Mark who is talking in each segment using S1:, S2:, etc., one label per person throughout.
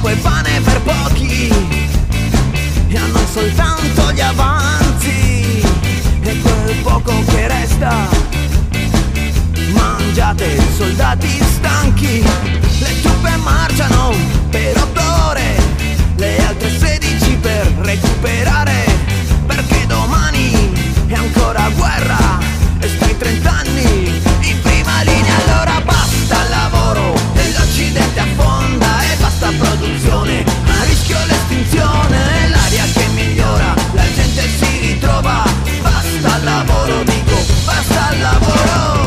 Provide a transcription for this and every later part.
S1: e pane per pochi, e hanno soltanto gli avanzi e quel poco che resta. Mangiate soldati stanchi, le truppe marciano per 8 ore, le altre 16 per recuperare, perché domani è ancora guerra e stai 30 anni in prima linea. Allora basta lavoro e l'Occidente affonda, e basta produzione, a rischio l'estinzione, l'aria che migliora, la gente si ritrova. Basta lavoro, dico, basta lavoro.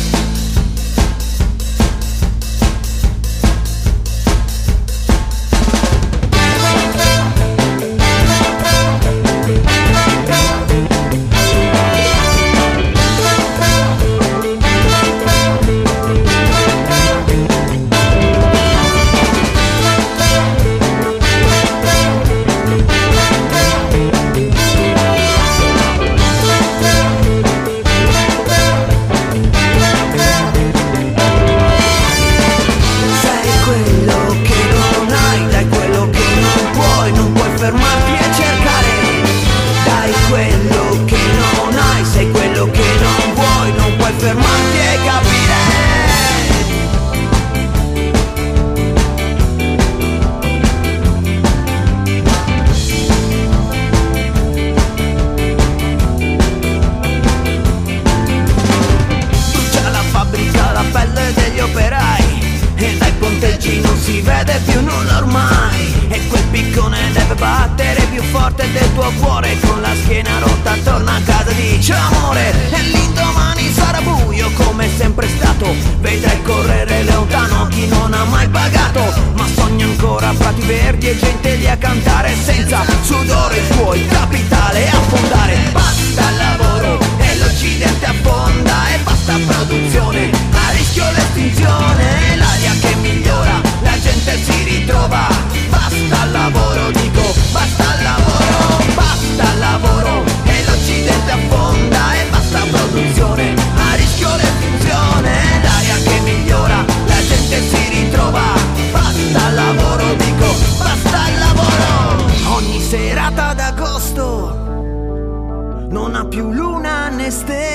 S1: Non si vede più nulla ormai, e quel piccone deve battere più forte del tuo cuore. Con la schiena rotta torna a casa, dice amore, e l'indomani sarà buio come sempre stato. Vedrai correre lontano chi non ha mai pagato, ma sogna ancora prati verdi e gente lì a cantare, senza sudore il tuo il capitale affondare. Basta lavoro e l'Occidente affonda, e basta produzione, a rischio l'estinzione, l'aria che migliora, la gente si ritrova. Basta lavoro, dico, basta lavoro, basta lavoro e l'Occidente affonda, e basta produzione, a rischio l'estinzione, l'aria che migliora, la gente si ritrova. Basta lavoro, dico, basta lavoro. Ogni serata d'agosto non ha più luna né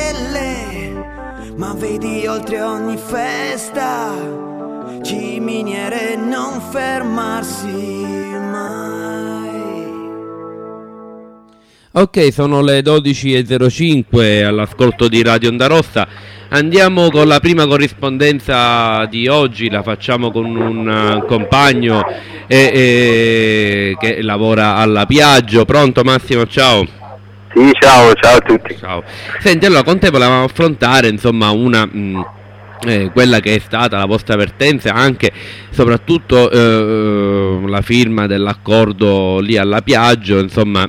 S1: stelle, ma vedi oltre ogni festa ciminiere non fermarsi mai.
S2: Ok, sono le 12.05 all'ascolto di Radio Onda Rossa. Andiamo con la prima corrispondenza di oggi, la facciamo con un compagno che lavora alla Piaggio. Pronto Massimo, ciao.
S3: Sì, ciao a tutti.
S2: Ciao. Senti, allora con te volevamo affrontare insomma quella che è stata la vostra avvertenza, anche soprattutto la firma dell'accordo lì alla Piaggio, insomma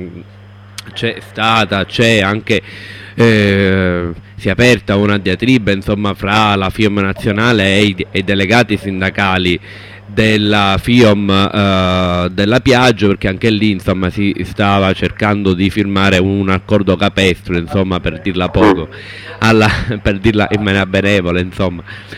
S2: c'è anche si è aperta una diatriba insomma fra la FIOM nazionale e i delegati sindacali della FIOM della Piaggio, perché anche lì insomma si stava cercando di firmare un accordo capestro, insomma, per dirla poco, per dirla in maniera benevola, insomma,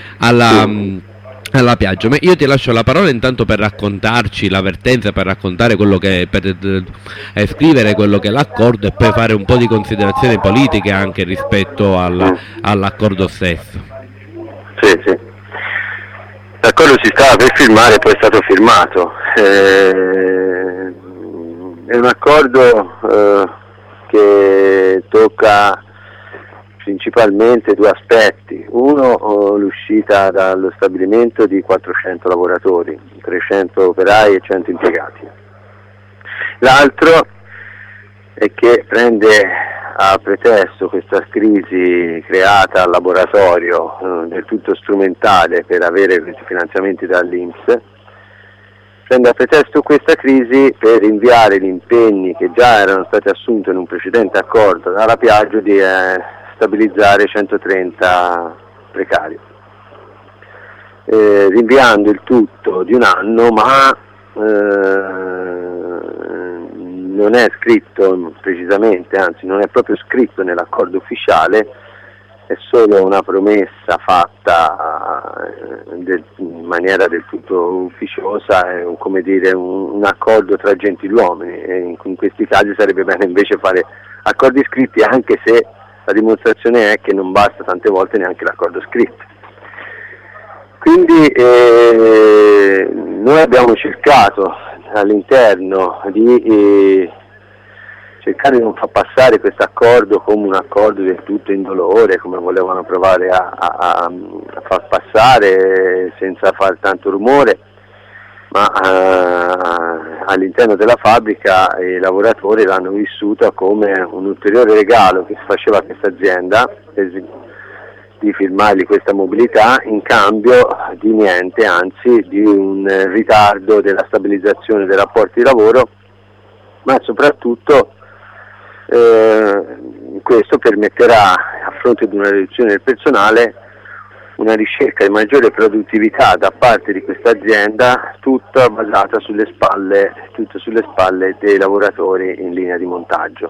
S2: alla Piaggio. Ma io ti lascio la parola intanto per raccontarci l'avvertenza, per raccontare quello che per scrivere quello che è l'accordo, e poi fare un po' di considerazioni politiche anche rispetto all'accordo stesso.
S3: Sì. L'accordo si stava per firmare, poi è stato firmato. È un accordo che tocca principalmente due aspetti. Uno, l'uscita dallo stabilimento di 400 lavoratori, 300 operai e 100 impiegati. L'altro è che prende a pretesto questa crisi creata al laboratorio, del tutto strumentale per avere questi finanziamenti dall'INPS, prende a pretesto questa crisi per rinviare gli impegni che già erano stati assunti in un precedente accordo dalla Piaggio di stabilizzare 130 precari, rinviando il tutto di un anno, ma non è scritto precisamente, anzi non è proprio scritto nell'accordo ufficiale, è solo una promessa fatta in maniera del tutto ufficiosa, è come dire un accordo tra gentiluomini, e in questi casi sarebbe bene invece fare accordi scritti, anche se la dimostrazione è che non basta tante volte neanche l'accordo scritto. Quindi noi abbiamo cercato all'interno di cercare di non far passare questo accordo come un accordo del tutto indolore, come volevano provare a far passare senza far tanto rumore, ma all'interno della fabbrica i lavoratori l'hanno vissuta come un ulteriore regalo che si faceva a questa azienda di firmargli questa mobilità in cambio di niente, anzi di un ritardo della stabilizzazione dei rapporti di lavoro, ma soprattutto questo permetterà, a fronte di una riduzione del personale, una ricerca di maggiore produttività da parte di questa azienda, tutta basata sulle spalle dei lavoratori in linea di montaggio.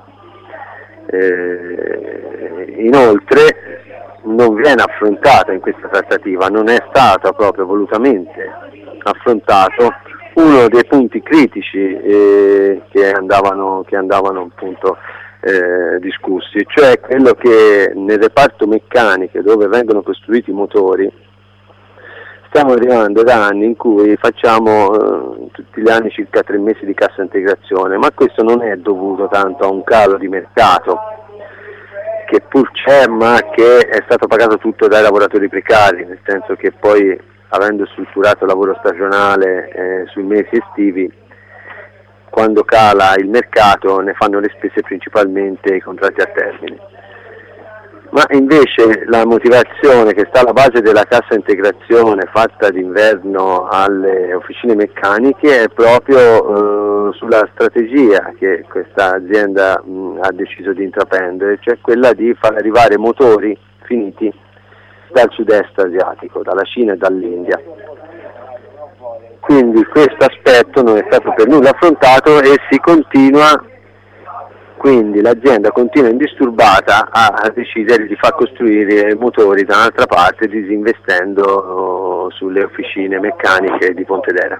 S3: Inoltre non viene affrontata in questa trattativa, non è stato proprio volutamente affrontato uno dei punti critici che andavano appunto discussi, cioè quello che nel reparto meccaniche, dove vengono costruiti i motori, stiamo arrivando da anni in cui facciamo tutti gli anni circa 3 mesi di cassa integrazione, ma questo non è dovuto tanto a un calo di mercato, che pur c'è, ma che è stato pagato tutto dai lavoratori precari, nel senso che poi, avendo strutturato il lavoro stagionale sui mesi estivi, quando cala il mercato ne fanno le spese principalmente i contratti a termine. Ma invece la motivazione che sta alla base della cassa integrazione fatta d'inverno alle officine meccaniche è proprio sulla strategia che questa azienda ha deciso di intraprendere, cioè quella di far arrivare motori finiti dal sud-est asiatico, dalla Cina e dall'India. Quindi questo aspetto non è stato per nulla affrontato e si continua, quindi l'azienda continua indisturbata a decidere di far costruire motori da un'altra parte, disinvestendo sulle officine meccaniche di Pontedera.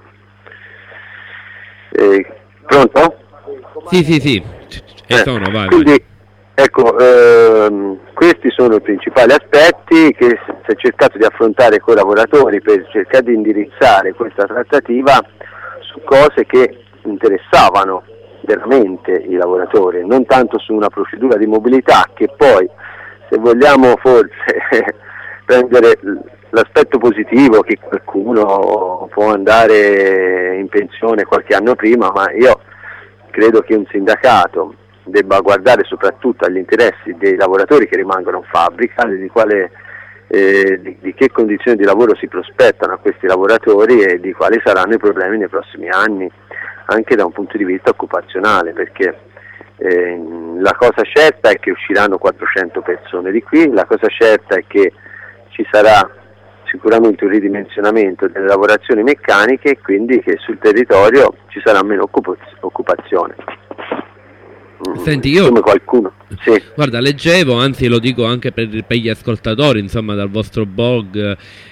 S3: Pronto?
S2: Sì. Vai.
S3: Quindi, ecco, questi sono i principali aspetti che si è cercato di affrontare con i lavoratori per cercare di indirizzare questa trattativa su cose che interessavano veramente i lavoratori, non tanto su una procedura di mobilità che poi, se vogliamo forse prendere l'aspetto positivo, che qualcuno può andare in pensione qualche anno prima, ma io credo che un sindacato debba guardare soprattutto agli interessi dei lavoratori che rimangono in fabbrica, di che condizioni di lavoro si prospettano a questi lavoratori e di quali saranno i problemi nei prossimi anni, anche da un punto di vista occupazionale, perché la cosa certa è che usciranno 400 persone di qui, la cosa certa è che ci sarà sicuramente un ridimensionamento delle lavorazioni meccaniche e quindi che sul territorio ci sarà meno occupazione.
S2: Senti, io
S3: come qualcuno. Sì.
S2: Guarda, leggevo, anzi lo dico anche per gli ascoltatori, insomma, dal vostro blog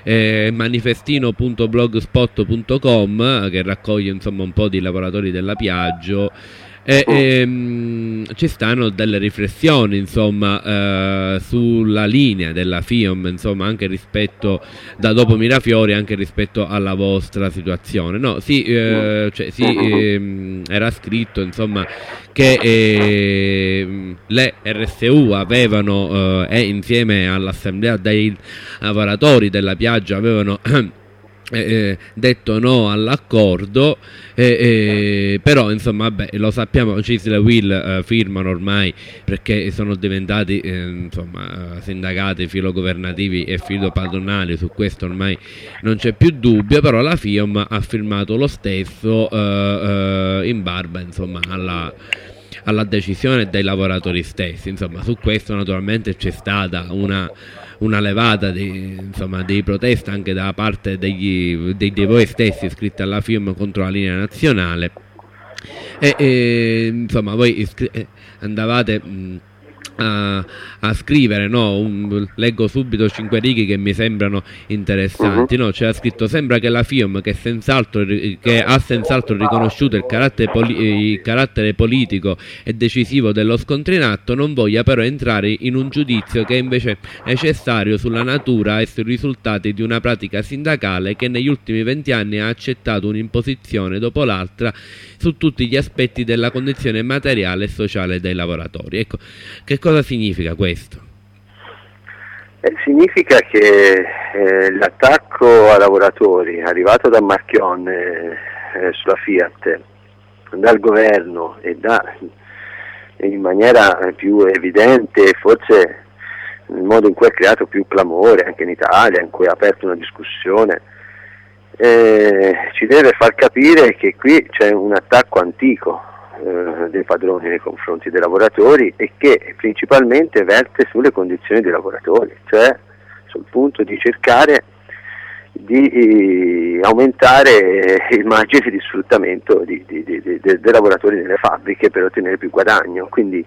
S2: manifestino.blogspot.com, che raccoglie insomma un po' di lavoratori della Piaggio, ci stanno delle riflessioni insomma sulla linea della FIOM, insomma, anche rispetto da dopo Mirafiori, anche rispetto alla vostra situazione. No, era scritto insomma che le RSU avevano insieme all'assemblea dei lavoratori della Piaggio avevano detto no all'accordo, però insomma vabbè, lo sappiamo, CISL e UIL firmano ormai perché sono diventati sindacati filogovernativi e filopadronali, su questo ormai non c'è più dubbio, però la FIOM ha firmato lo stesso in barba insomma alla decisione dei lavoratori stessi. Insomma, su questo naturalmente c'è stata una levata di protesta anche da parte di voi stessi iscritti alla FIOM contro la linea nazionale, insomma voi andavate a scrivere, no? Leggo subito 5 righe che mi sembrano interessanti, no? C'era scritto: sembra che la FIOM, che ha senz'altro riconosciuto il carattere politico e decisivo dello scontro in atto, non voglia però entrare in un giudizio che è invece necessario sulla natura e sui risultati di una pratica sindacale che negli ultimi 20 anni ha accettato un'imposizione dopo l'altra su tutti gli aspetti della condizione materiale e sociale dei lavoratori. Ecco, che cosa significa questo?
S3: Significa che l'attacco ai lavoratori arrivato da Marchionne sulla Fiat, dal governo e in maniera più evidente, forse nel modo in cui ha creato più clamore anche in Italia, in cui ha aperto una discussione, ci deve far capire che qui c'è un attacco antico dei padroni nei confronti dei lavoratori e che principalmente verte sulle condizioni dei lavoratori, cioè sul punto di cercare di aumentare il margine di sfruttamento dei lavoratori nelle fabbriche per ottenere più guadagno. Quindi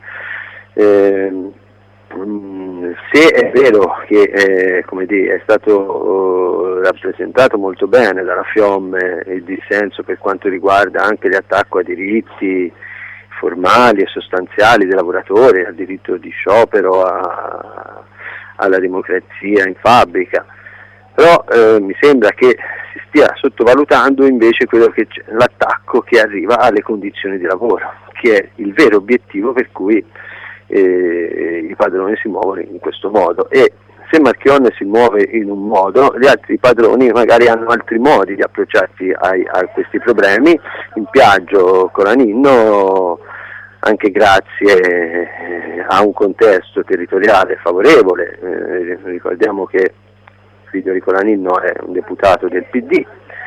S3: se è vero che è stato rappresentato molto bene dalla FIOM il dissenso per quanto riguarda anche l'attacco ai diritti formali e sostanziali dei lavoratori, al diritto di sciopero, alla democrazia in fabbrica, però mi sembra che si stia sottovalutando invece l'attacco che arriva alle condizioni di lavoro, che è il vero obiettivo per cui i padroni si muovono in questo modo. E se Marchionne si muove in un modo, gli altri padroni magari hanno altri modi di approcciarsi a questi problemi. In Piaggio Colaninno, anche grazie a un contesto territoriale favorevole, ricordiamo che figlio di Colaninno è un deputato del PD,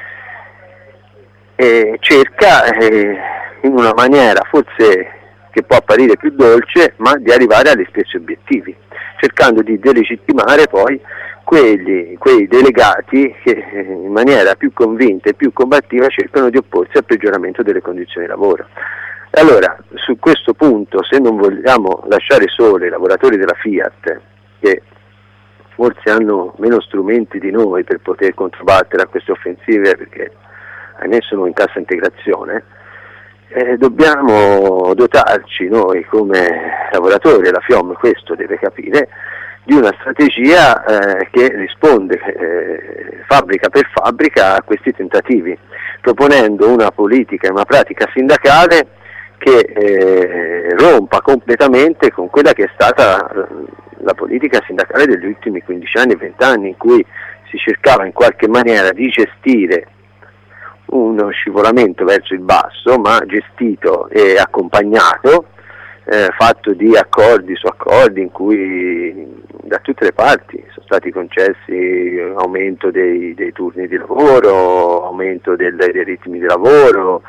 S3: e cerca in una maniera forse che può apparire più dolce, ma di arrivare agli stessi obiettivi, cercando di delegittimare poi quei delegati che in maniera più convinta e più combattiva cercano di opporsi al peggioramento delle condizioni di lavoro. E allora, su questo punto, se non vogliamo lasciare soli i lavoratori della Fiat, che forse hanno meno strumenti di noi per poter controbattere a queste offensive, perché ahimè sono in cassa integrazione, dobbiamo dotarci noi come lavoratori, e la FIOM questo deve capire, di una strategia che risponde fabbrica per fabbrica a questi tentativi, proponendo una politica e una pratica sindacale che rompa completamente con quella che è stata la politica sindacale degli ultimi 15 anni e 20 anni, in cui si cercava in qualche maniera di gestire uno scivolamento verso il basso, ma gestito e accompagnato, fatto di accordi su accordi in cui da tutte le parti sono stati concessi aumento dei turni di lavoro, aumento dei ritmi di lavoro,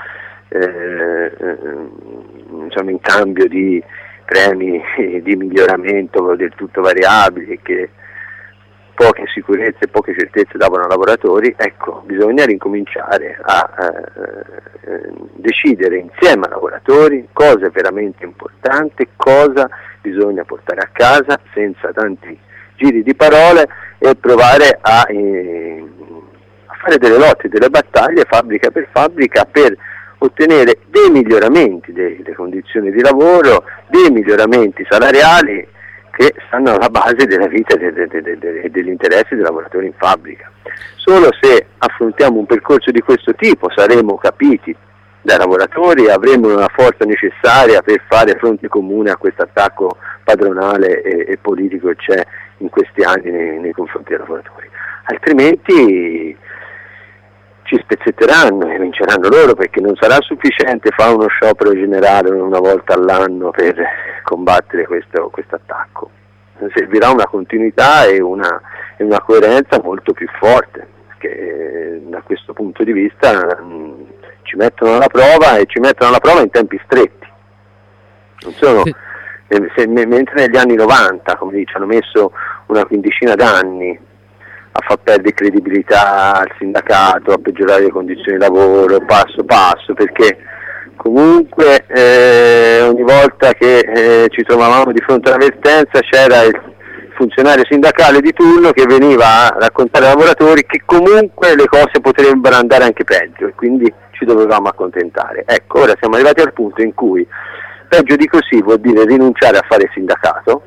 S3: in cambio di premi di miglioramento del tutto variabili che poche sicurezze e poche certezze davano ai lavoratori. Ecco, bisogna ricominciare a decidere insieme ai lavoratori cosa è veramente importante, cosa bisogna portare a casa senza tanti giri di parole, e provare a fare delle lotte, delle battaglie fabbrica per fabbrica per ottenere dei miglioramenti delle condizioni di lavoro, dei miglioramenti salariali che stanno alla base della vita e degli interessi dei lavoratori in fabbrica. Solo se affrontiamo un percorso di questo tipo saremo capiti dai lavoratori e avremo la forza necessaria per fare fronte comune a questo attacco padronale e politico che c'è in questi anni nei confronti dei lavoratori. Altrimenti ci spezzetteranno e vinceranno loro, perché non sarà sufficiente fare uno sciopero generale una volta all'anno per combattere questo attacco. Servirà una continuità e una coerenza molto più forte, che da questo punto di vista ci mettono alla prova, e ci mettono alla prova in tempi stretti. Non sono, mentre negli anni 90, come dice, hanno messo una quindicina d'anni a far perdere credibilità al sindacato, a peggiorare le condizioni di lavoro passo passo, perché comunque ogni volta che ci trovavamo di fronte a un'avvertenza c'era il funzionario sindacale di turno che veniva a raccontare ai lavoratori che comunque le cose potrebbero andare anche peggio e quindi ci dovevamo accontentare. Ecco, ora siamo arrivati al punto in cui peggio di così vuol dire rinunciare a fare sindacato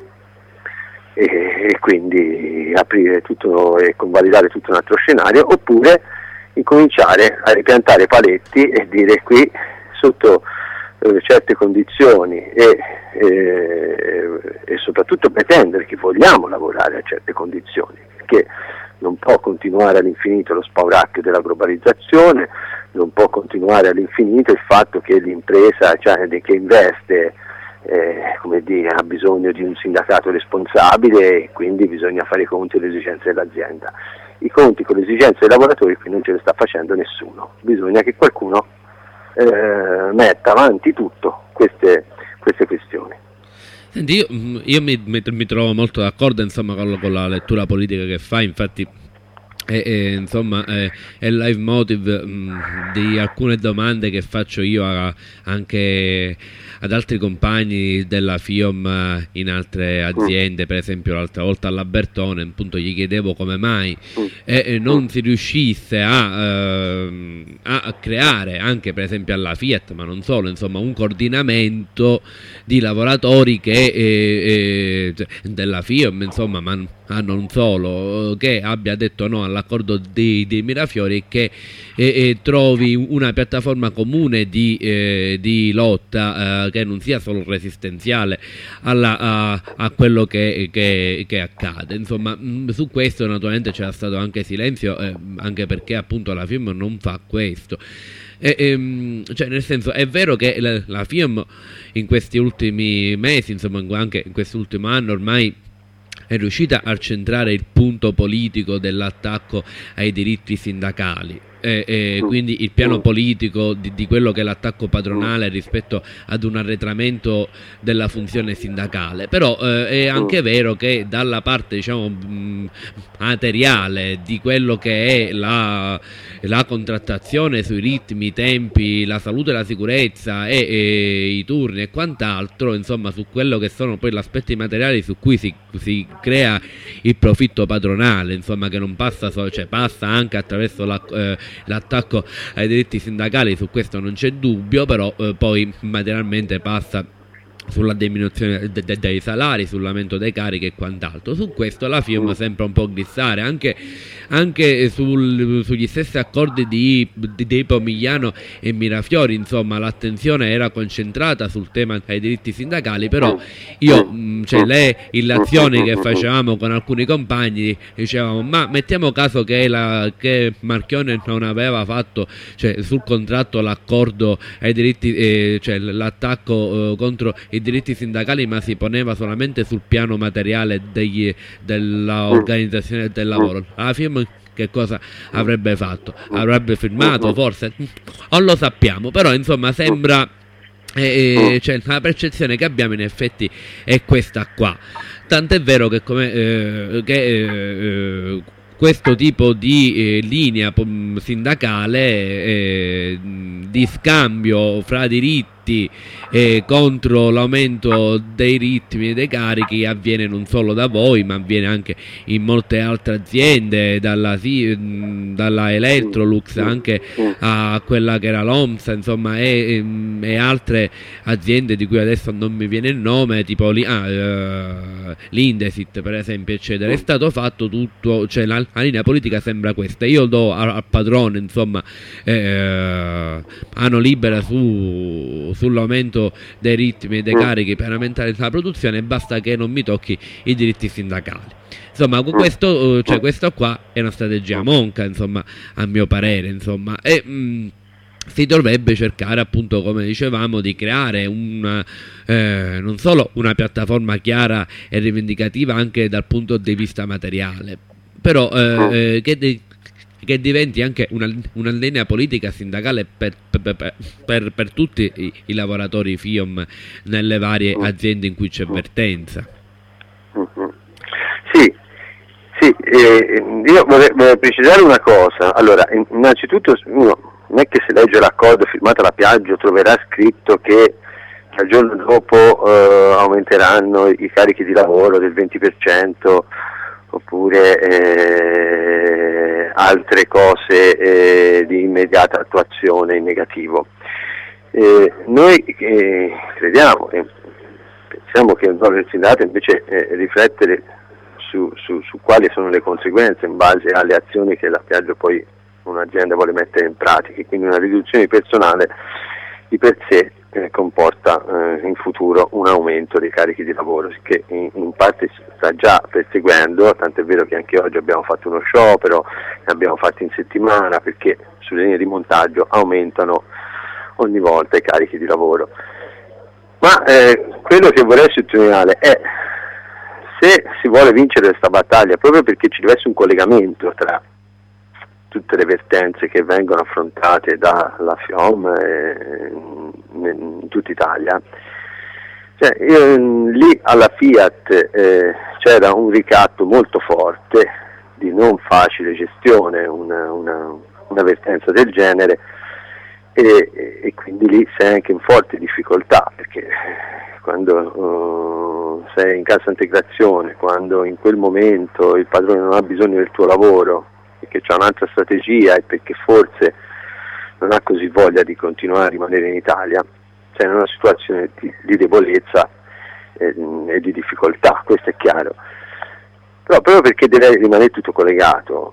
S3: e quindi aprire tutto e convalidare tutto un altro scenario, oppure incominciare a ripiantare paletti e dire qui sotto certe condizioni e soprattutto pretendere che vogliamo lavorare a certe condizioni, perché non può continuare all'infinito lo spauracchio della globalizzazione, non può continuare all'infinito il fatto che l'impresa che investe ha bisogno di un sindacato responsabile e quindi bisogna fare i conti con le esigenze dell'azienda. I conti con le esigenze dei lavoratori qui non ce le sta facendo nessuno, bisogna che qualcuno metta avanti tutto queste questioni.
S2: Senti, io mi trovo molto d'accordo insomma con la lettura politica che fa, infatti è il leitmotiv di alcune domande che faccio io anche ad altri compagni della FIOM in altre aziende. Per esempio l'altra volta alla Bertone appunto gli chiedevo come mai non si riuscisse a creare anche per esempio alla Fiat, ma non solo, insomma un coordinamento di lavoratori che della FIOM, insomma, ma non solo, che abbia detto no all'accordo di Mirafiori e che trovi una piattaforma comune di lotta che non sia solo resistenziale a quello che accade. Insomma, su questo naturalmente c'era stato anche silenzio, anche perché appunto la FIOM non fa questo. Cioè, nel senso, è vero che la FIOM in questi ultimi mesi, insomma anche in quest'ultimo anno ormai è riuscita a centrare il punto politico dell'attacco ai diritti sindacali. Quindi il piano politico di quello che è l'attacco padronale rispetto ad un arretramento della funzione sindacale. Però è anche vero che dalla parte, diciamo, materiale di quello che è la contrattazione sui ritmi, i tempi, la salute e la sicurezza e i turni e quant'altro, insomma, su quello che sono poi gli aspetti materiali su cui si crea il profitto padronale, insomma, che non passa solo, cioè passa anche attraverso l'attacco ai diritti sindacali, su questo non c'è dubbio, però poi materialmente passa sulla diminuzione dei salari, sull'aumento dei carichi e quant'altro. Su questo la FIOM sembra un po' glissare, anche sugli stessi accordi di Pomigliano e Mirafiori, insomma l'attenzione era concentrata sul tema dei diritti sindacali, però le illazioni che facevamo con alcuni compagni dicevamo ma mettiamo caso che Marchionne non aveva fatto, cioè, sul contratto l'accordo ai diritti, cioè l'attacco contro i diritti sindacali, ma si poneva solamente sul piano materiale dell'organizzazione del lavoro. La FIOM che cosa avrebbe fatto? Avrebbe firmato forse? Non lo sappiamo, però insomma sembra cioè, la percezione che abbiamo in effetti è questa qua. Tant'è vero che questo tipo di linea sindacale di scambio fra diritti contro l'aumento dei ritmi e dei carichi avviene non solo da voi, ma avviene anche in molte altre aziende, dalla Electrolux anche a quella che era l'Omsa, insomma, e altre aziende di cui adesso non mi viene il nome, tipo l'Indesit per esempio, eccetera. È stato fatto tutto, cioè la linea politica sembra questa. Io do al padrone, insomma, mano libera sull'aumento dei ritmi e dei carichi per aumentare la produzione, basta che non mi tocchi i diritti sindacali. Insomma, questo qua è una strategia monca, insomma, a mio parere, insomma, e si dovrebbe cercare, appunto, come dicevamo, di creare non solo una piattaforma chiara e rivendicativa anche dal punto di vista materiale, però che diventi anche una linea politica sindacale per tutti i lavoratori FIOM nelle varie aziende in cui c'è vertenza.
S3: Sì, io vorrei precisare una cosa. Allora, innanzitutto uno non è che se legge l'accordo firmato alla Piaggio troverà scritto che al giorno dopo aumenteranno i carichi di lavoro del 20%, oppure altre cose di immediata attuazione in negativo. Noi crediamo e pensiamo che il ruolo del sindacato invece riflettere su quali sono le conseguenze in base alle azioni che la Piaggio poi un'azienda vuole mettere in pratica, quindi una riduzione di personale di per sé comporta in futuro un aumento dei carichi di lavoro, che in parte si sta già perseguendo, tant'è vero che anche oggi abbiamo fatto uno sciopero, ne abbiamo fatti in settimana, perché sulle linee di montaggio aumentano ogni volta i carichi di lavoro. Ma quello che vorrei sottolineare è, se si vuole vincere questa battaglia, proprio perché ci deve essere un collegamento tra tutte le vertenze che vengono affrontate dalla FIOM in tutta Italia, lì alla Fiat c'era un ricatto molto forte di non facile gestione, una vertenza del genere, e quindi lì sei anche in forte difficoltà, perché quando sei in cassa integrazione, quando in quel momento il padrone non ha bisogno del tuo lavoro, perché c'ha un'altra strategia e perché forse non ha così voglia di continuare a rimanere in Italia, c'è in una situazione di debolezza e di difficoltà, questo è chiaro. Però proprio perché deve rimanere tutto collegato,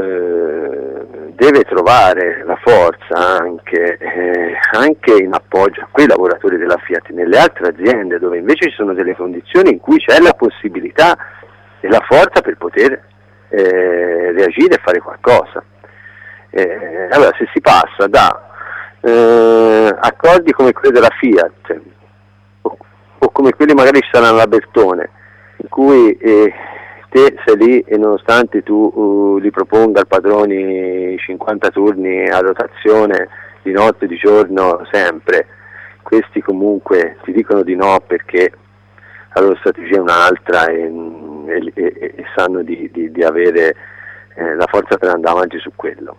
S3: deve trovare la forza anche in appoggio a quei lavoratori della Fiat nelle altre aziende, dove invece ci sono delle condizioni in cui c'è la possibilità e la forza per poter reagire e fare qualcosa. Allora, se si passa da accordi come quelli della Fiat o come quelli magari ci saranno alla Bertone, in cui te sei lì e nonostante tu li proponga al padrone 50 turni a rotazione di notte, di giorno, sempre, questi comunque ti dicono di no perché la loro strategia è un'altra e sanno di avere la forza per andare avanti su quello.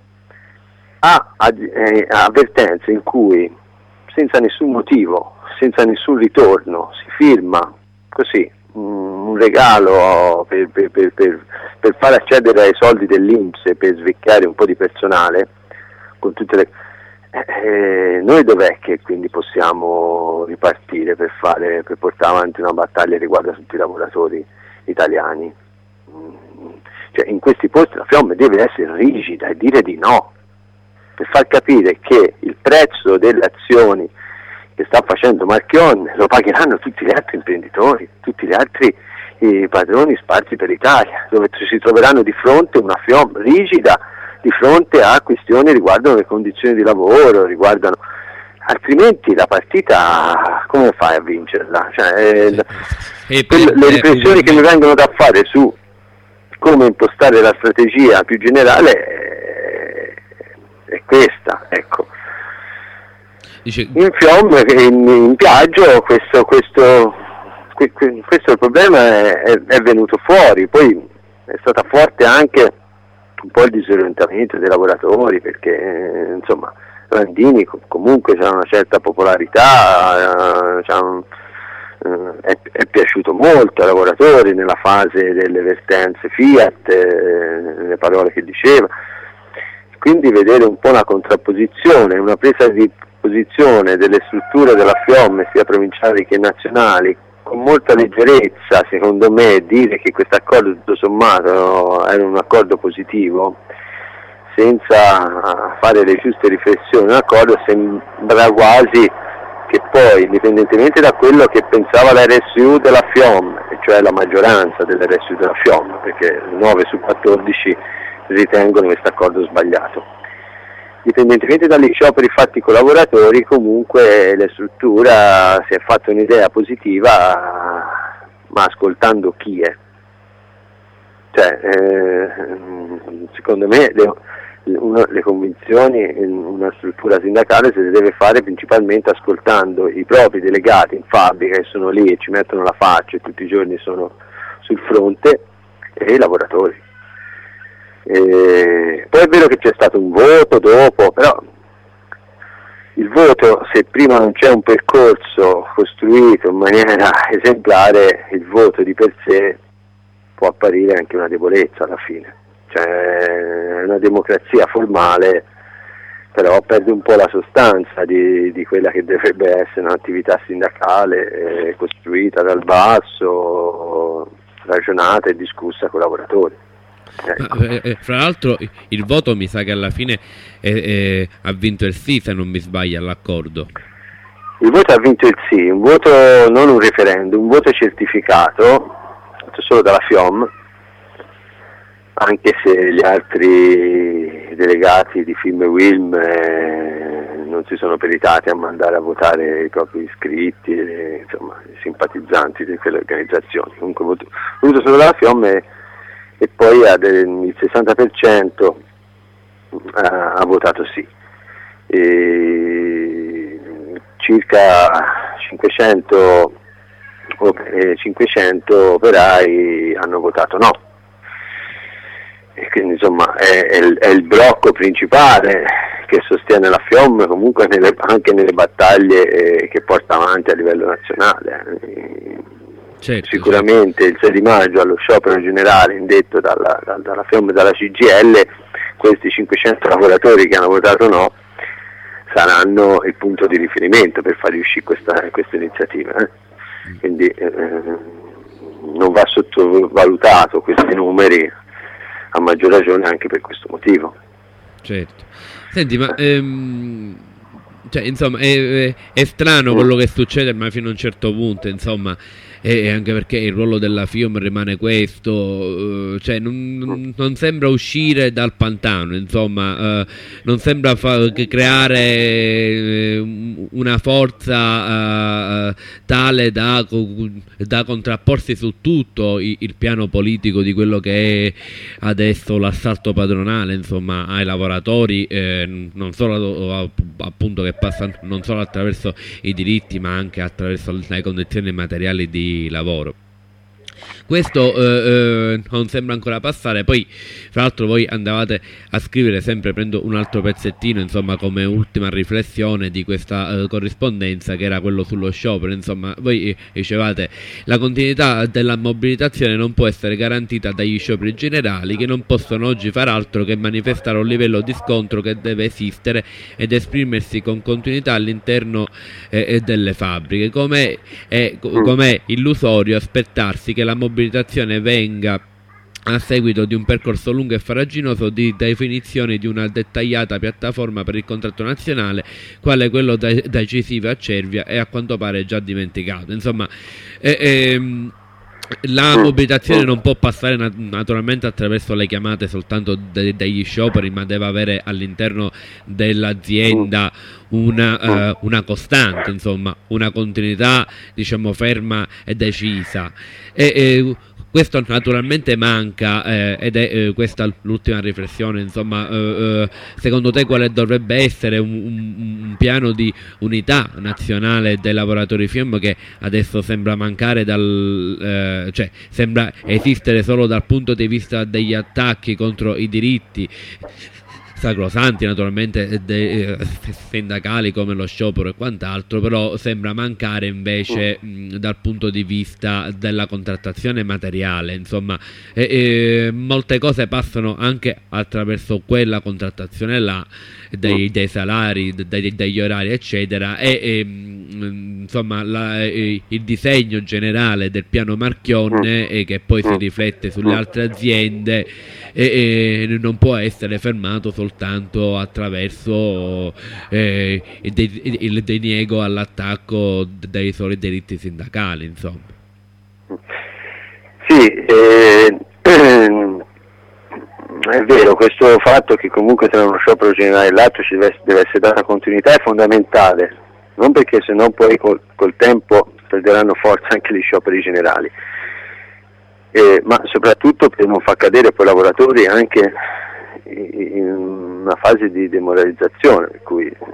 S3: Avvertenze in cui senza nessun motivo, senza nessun ritorno, si firma così un regalo per far accedere ai soldi dell'INPS e per svecchiare un po' di personale, con tutte le noi dov'è che quindi possiamo ripartire per portare avanti una battaglia riguardo a tutti i lavoratori italiani? Cioè, in questi posti la FIOM deve essere rigida e dire di no, per far capire che il prezzo delle azioni che sta facendo Marchionne lo pagheranno tutti gli altri imprenditori, tutti gli altri padroni sparsi per l'Italia, dove si troveranno di fronte una FIOM rigida di fronte a questioni riguardano le condizioni di lavoro, altrimenti la partita come fai a vincerla? Cioè, le riflessioni che mi vengono da fare su come impostare la strategia più generale è questa, ecco. In FIOM, in Piaggio questo problema è venuto fuori, poi è stata forte anche un po' il disorientamento dei lavoratori, perché insomma Landini comunque c'ha una certa popolarità, è piaciuto molto ai lavoratori nella fase delle vertenze Fiat, le parole che diceva, quindi vedere un po' una contrapposizione, una presa di posizione delle strutture della FIOM sia provinciali che nazionali con molta leggerezza, secondo me, dire che questo accordo tutto sommato era un accordo positivo senza fare le giuste riflessioni. Un accordo sembra quasi che poi, indipendentemente da quello che pensava la RSU della FIOM, cioè la maggioranza delle RSU della FIOM, perché 9 su 14 ritengono questo accordo sbagliato, indipendentemente dagli scioperi fatti con i lavoratori, comunque la struttura si è fatta un'idea positiva, ma ascoltando chi è. Cioè, secondo me le convinzioni in una struttura sindacale si deve fare principalmente ascoltando i propri delegati in fabbrica che sono lì e ci mettono la faccia e tutti i giorni sono sul fronte, e i lavoratori. Poi è vero che c'è stato un voto dopo, però il voto, se prima non c'è un percorso costruito in maniera esemplare, il voto di per sé può apparire anche una debolezza alla fine. Cioè, è una democrazia formale, però perde un po' la sostanza di quella che dovrebbe essere un'attività sindacale costruita dal basso, ragionata e discussa con i lavoratori.
S2: Fra l'altro il voto mi sa che alla fine ha vinto il sì, se non mi sbaglio, all'accordo.
S3: Il voto ha vinto il sì, un voto, non un referendum, un voto certificato, fatto solo dalla FIOM, anche se gli altri delegati di Film e Wilm non si sono peritati a mandare a votare i propri iscritti, insomma, i simpatizzanti di quelle organizzazioni. Comunque voluto solo dalla FIOM e poi il 60% ha votato sì. E circa 500 operai hanno votato no. E quindi insomma è il blocco principale che sostiene la FIOM comunque anche nelle battaglie che porta avanti a livello nazionale.
S2: Certo,
S3: sicuramente il 6 di maggio allo sciopero generale indetto dalla FIOM e dalla CGIL, questi 500 lavoratori che hanno votato no saranno il punto di riferimento per far riuscire questa iniziativa. Quindi non va sottovalutato questi numeri, a maggior ragione anche per questo motivo.
S2: Certo. Senti, ma cioè, insomma, è strano quello che succede, ma fino a un certo punto, insomma, e anche perché il ruolo della FIOM rimane questo, cioè non sembra uscire dal pantano, insomma, non sembra creare una forza tale da contrapporsi su tutto il piano politico di quello che è adesso l'assalto padronale, insomma, ai lavoratori, non solo appunto che passano non solo attraverso i diritti ma anche attraverso le condizioni materiali di lavoro. Questo non sembra ancora passare. Poi fra l'altro voi andavate a scrivere, sempre prendo un altro pezzettino, insomma, come ultima riflessione di questa corrispondenza, che era quello sullo sciopero. Insomma, voi dicevate: la continuità della mobilitazione non può essere garantita dagli scioperi generali, che non possono oggi far altro che manifestare un livello di scontro che deve esistere ed esprimersi con continuità all'interno delle fabbriche. Com'è illusorio aspettarsi che la mobilitazione venga a seguito di un percorso lungo e farraginoso di definizione di una dettagliata piattaforma per il contratto nazionale, quale quello da Cisive a Cervia e a quanto pare già dimenticato. Insomma, la mobilitazione non può passare naturalmente attraverso le chiamate soltanto degli scioperi, ma deve avere all'interno dell'azienda una costante, insomma, una continuità, diciamo, ferma e decisa. Questo naturalmente manca, ed è questa l'ultima riflessione, insomma. Secondo te quale dovrebbe essere un piano di unità nazionale dei lavoratori FIOM, che adesso sembra mancare cioè sembra esistere solo dal punto di vista degli attacchi contro i diritti sacrosanti, naturalmente, sindacali come lo sciopero e quant'altro, però sembra mancare invece dal punto di vista della contrattazione materiale. Insomma, molte cose passano anche attraverso quella contrattazione là, dei salari, degli orari, eccetera, e insomma il disegno generale del piano Marchionne, che poi si riflette sulle altre aziende, non può essere fermato soltanto attraverso il diniego all'attacco dei soli diritti sindacali, insomma.
S3: Sì, è vero, questo fatto che comunque tra uno sciopero generale e l'altro ci deve essere data continuità è fondamentale, non perché sennò poi col tempo perderanno forza anche gli scioperi generali, ma soprattutto per non far cadere poi i lavoratori anche in una fase di demoralizzazione, per cui se vai in piazza, riesci a fare delle belle manifestazioni,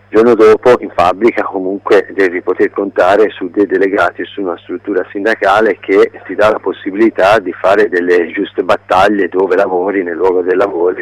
S3: giorno dopo in fabbrica comunque devi poter contare su dei delegati e su una struttura sindacale che ti dà la possibilità di fare delle giuste battaglie dove lavori, nel luogo del lavoro,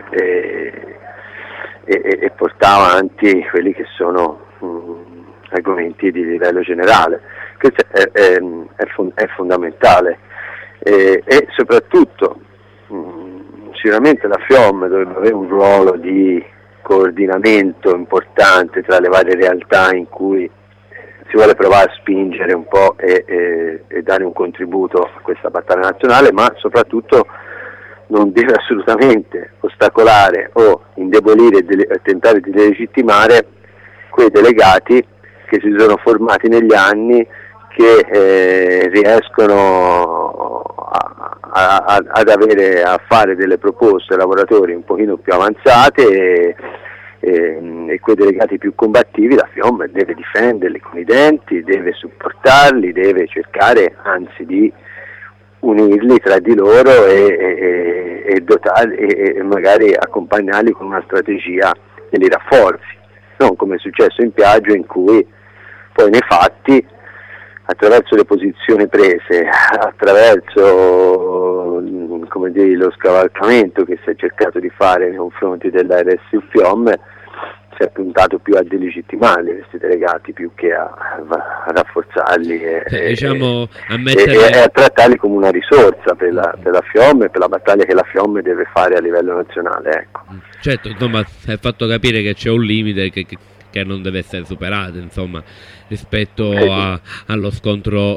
S3: e portare avanti quelli che sono argomenti di livello generale. Questo è fondamentale, e soprattutto sicuramente la FIOM dovrebbe avere un ruolo di coordinamento importante tra le varie realtà in cui si vuole provare a spingere un po' e dare un contributo a questa battaglia nazionale, ma soprattutto non deve assolutamente ostacolare o indebolire e tentare di delegittimare quei delegati che si sono formati negli anni, che riescono a fare delle proposte ai lavoratori un pochino più avanzate, e quei delegati più combattivi la FIOM deve difenderli con i denti, deve supportarli, deve cercare anzi di unirli tra di loro e dotarli e magari accompagnarli con una strategia che li rafforzi, non come è successo in Piaggio, in cui poi nei fatti, attraverso le posizioni prese, attraverso lo scavalcamento che si è cercato di fare nei confronti dell'ARS FIOM, si è puntato più a delegittimarli questi delegati più che a rafforzarli e a trattarli come una risorsa per la FIOM e per la battaglia che la FIOM deve fare a livello nazionale, ecco.
S2: Certo, insomma, hai fatto capire che c'è un limite che non deve essere superato, insomma, rispetto allo scontro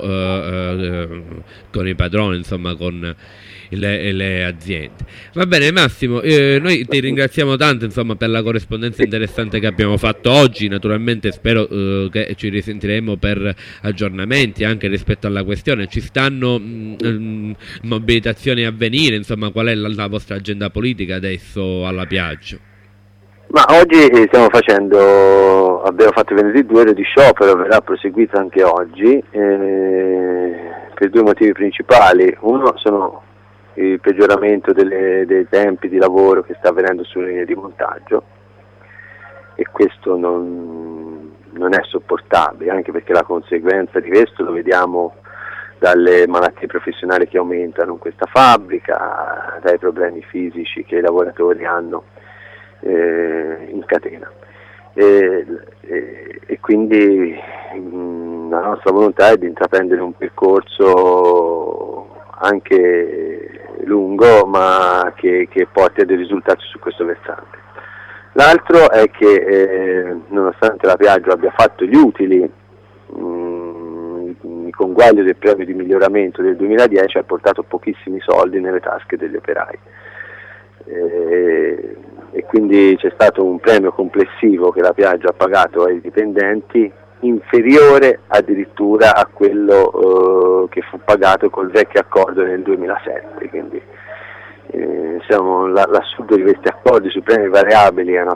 S2: con i padroni, insomma, con le aziende. Va bene Massimo, noi ti ringraziamo tanto, insomma, per la corrispondenza interessante che abbiamo fatto oggi. Naturalmente spero che ci risentiremo per aggiornamenti anche rispetto alla questione. Ci stanno mobilitazioni a venire, insomma, qual è la vostra agenda politica adesso alla Piaggio?
S3: Ma oggi abbiamo fatto venerdì 2 ore di sciopero, verrà proseguito anche oggi, per due motivi principali. Uno sono il peggioramento dei tempi di lavoro che sta avvenendo sulle linee di montaggio, e questo non è sopportabile, anche perché la conseguenza di questo lo vediamo dalle malattie professionali che aumentano in questa fabbrica, dai problemi fisici che i lavoratori hanno in catena, e quindi la nostra volontà è di intraprendere un percorso anche lungo, ma che porti a dei risultati su questo versante. L'altro è che nonostante la Piaggio abbia fatto gli utili, il conguaglio del premio di miglioramento del 2010 ha portato pochissimi soldi nelle tasche degli operai, e quindi c'è stato un premio complessivo che la Piaggio ha pagato ai dipendenti inferiore addirittura a quello che fu pagato col vecchio accordo nel 2007, quindi l'assurdo di questi accordi sui premi variabili è una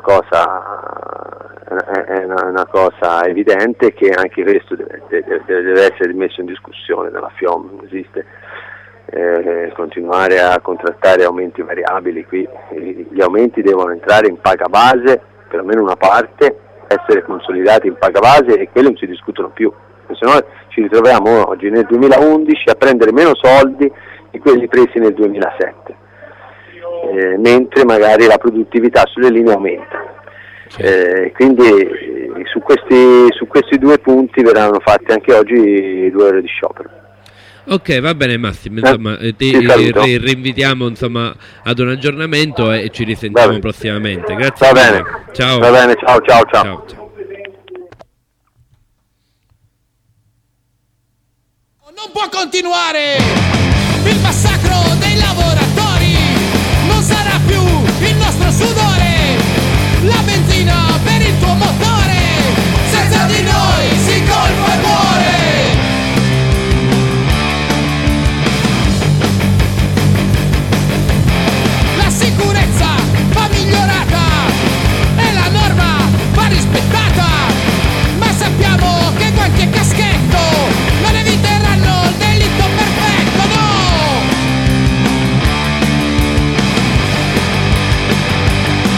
S3: cosa evidente, che anche questo deve essere messo in discussione dalla FIOM. Non esiste continuare a contrattare aumenti variabili. Qui gli aumenti devono entrare in paga base, perlomeno una parte, essere consolidati in paga base, e quelli non si discutono più, se no ci ritroviamo oggi nel 2011 a prendere meno soldi di quelli presi nel 2007, mentre magari la produttività sulle linee aumenta. Quindi su questi due punti verranno fatte anche oggi 2 ore di sciopero.
S2: Ok, va bene Massimo, insomma, ti rinvitiamo, insomma, ad un aggiornamento e ci risentiamo prossimamente. Grazie.
S3: Va bene.
S2: Ciao.
S3: Va bene, ciao.
S2: Ciao.
S4: Non può continuare il massacro dei lavoratori, non sarà più il nostro sudore la benzina per il tuo motore, senza di noi si colpa e muore. La sicurezza va migliorata e la norma va rispettata, ma sappiamo che qualche caschetto non eviteranno il delitto perfetto, no!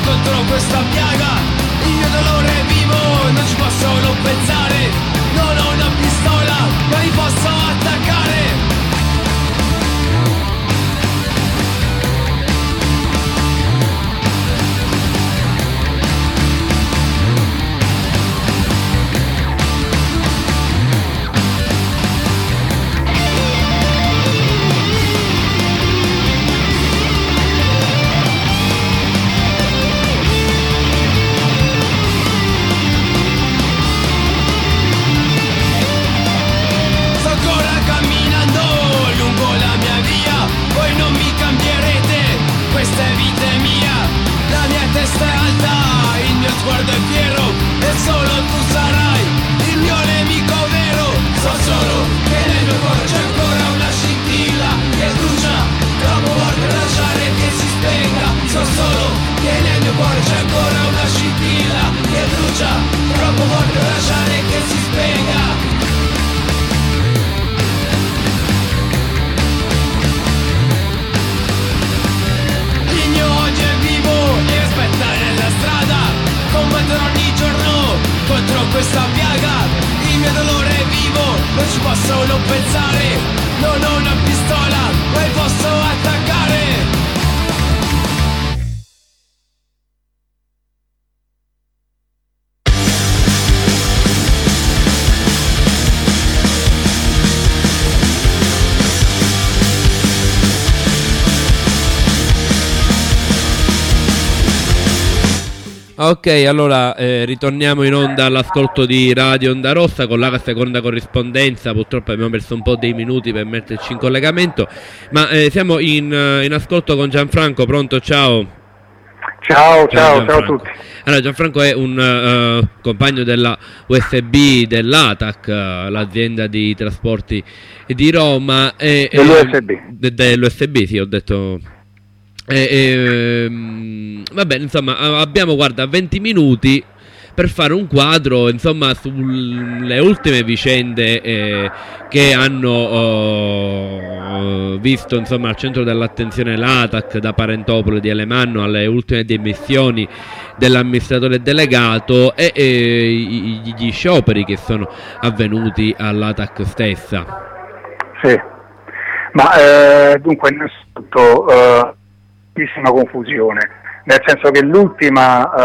S1: contro questa piaga. Il mio dolore è vivo, non ci posso non pensare. Non ho una pistola, ma li posso attaccare. Testa è alta, il mio sguardo è fiero e solo tu sarai il mio nemico vero. So solo che nel mio cuore c'è ancora una scintilla che brucia, troppo forte per lasciare che si spenga. So solo che nel mio cuore c'è ancora una scintilla che brucia, troppo forte per lasciare che si spenga. Combatterò ogni giorno contro questa piaga. Il mio dolore è vivo, non ci posso non pensare. Non ho una pistola, ma posso attaccare.
S2: Ok, allora ritorniamo in onda all'ascolto di Radio Onda Rossa con la seconda corrispondenza. Purtroppo abbiamo perso un po' dei minuti per metterci in collegamento, ma siamo in ascolto con Gianfranco. Pronto? Ciao
S5: ciao a tutti.
S2: Allora, Gianfranco è un compagno della USB, dell'ATAC, l'azienda di trasporti di Roma, dell'USB, sì, ho detto. Va bene, insomma, abbiamo 20 minuti per fare un quadro, insomma, sulle ultime vicende che hanno visto, insomma, al centro dell'attenzione l'ATAC, da Parentopoli di Alemanno alle ultime dimissioni dell'amministratore delegato e gli scioperi che sono avvenuti all'ATAC stessa. Sì,
S5: ma dunque innanzitutto confusione, nel senso che l'ultimo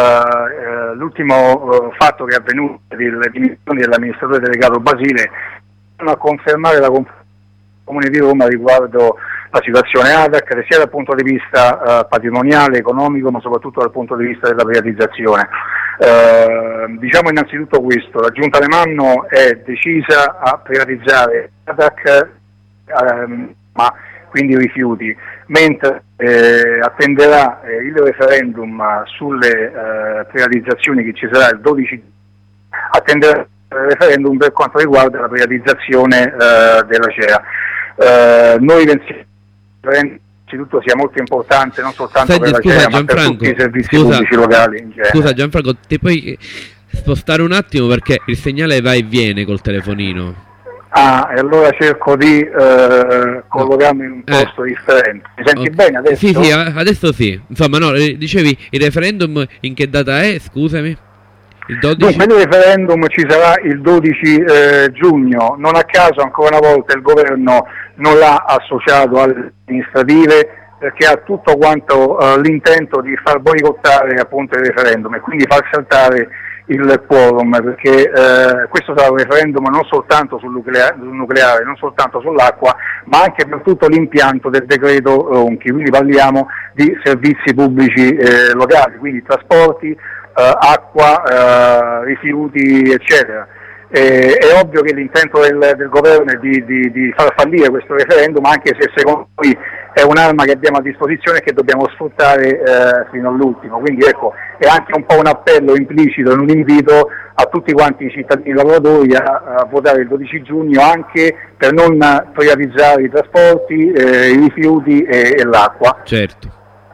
S5: fatto che è avvenuto delle dimissioni dell'amministratore delegato Basile a confermare la Comune di Roma riguardo la situazione ATAC sia dal punto di vista patrimoniale, economico, ma soprattutto dal punto di vista della privatizzazione. Diciamo innanzitutto questo: la Giunta Alemanno è decisa a privatizzare ATAC, ma quindi i rifiuti, mentre attenderà il referendum sulle privatizzazioni che ci sarà il 12, attenderà il referendum per quanto riguarda la privatizzazione della CEA. Noi pensiamo che innanzitutto sia molto importante non soltanto per la CEA, ma per tutti i servizi pubblici locali in genere.
S2: Scusa Gianfranco, ti puoi spostare un attimo perché il segnale va e viene col telefonino?
S5: E allora cerco di collocarmi in un posto differente. Mi senti bene adesso?
S2: Sì, adesso sì. Insomma, no, dicevi il referendum in che data è? Scusami. Il 12?
S5: Dunque, il referendum ci sarà il 12 giugno. Non a caso, ancora una volta, il governo non l'ha associato alle amministrative, perché ha tutto quanto l'intento di far boicottare appunto il referendum e quindi far saltare il quorum, perché questo sarà un referendum non soltanto sul nucleare, non soltanto sull'acqua, ma anche per tutto l'impianto del decreto Ronchi. Quindi parliamo di servizi pubblici locali, quindi trasporti, acqua, rifiuti, eccetera. È ovvio che l'intento del governo è di far fallire questo referendum, anche se secondo noi è un'arma che abbiamo a disposizione e che dobbiamo sfruttare fino all'ultimo. Quindi ecco, è anche un po' un appello implicito, un invito a tutti quanti i cittadini lavoratori a votare il 12 giugno anche per non privatizzare i trasporti, i rifiuti e l'acqua.
S2: Certo.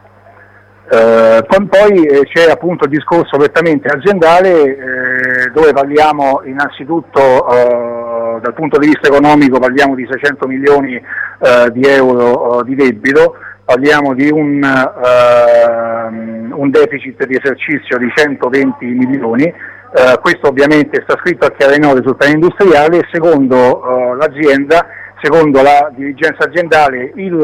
S5: Poi c'è appunto il discorso prettamente aziendale, dove parliamo innanzitutto dal punto di vista economico, parliamo di 600 milioni di euro di debito, parliamo di un un deficit di esercizio di 120 milioni. Questo ovviamente sta scritto a chiare note sul piano industriale e secondo l'azienda, secondo la dirigenza aziendale, il